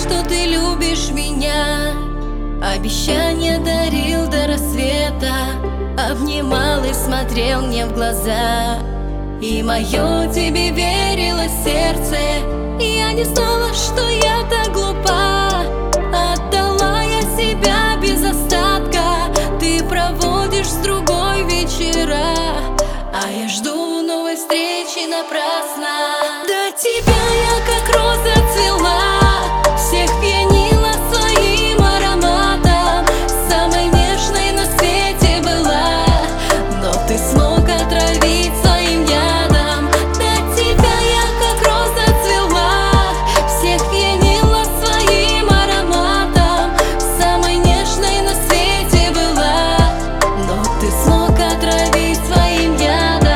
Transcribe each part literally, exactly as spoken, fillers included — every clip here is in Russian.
что ты любишь меня. Обещания дарил до рассвета, обнимал и смотрел мне в глаза. И мое тебе верило сердце, и я не знала, что я так глупа. Отдала я себя без остатка, ты проводишь с другой вечера, а я жду новой встречи напрасно. До тебя я как роза цвела, всех пьянила своим ароматом, самой нежной на свете была, но ты смог отравить своим ядом. До тебя я как роза цвела, всех пьянила своим ароматом, самой нежной на свете была, но ты смог отравить своим ядом.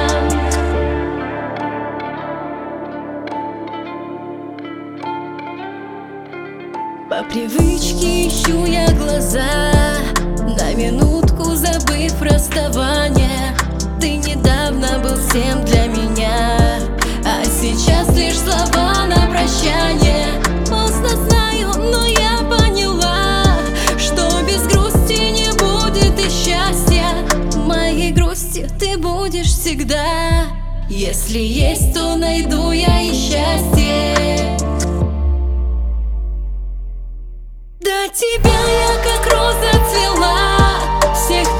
По привычке ищу я глаза, на минутку забыв расставание. Ты недавно был всем для меня, а сейчас лишь слова на прощание. Поздно знаю, но я поняла, что без грусти не будет и счастья. Моей грусти ты будешь всегда, если есть, то найду я и счастье. До тебя я как роза цвела, всех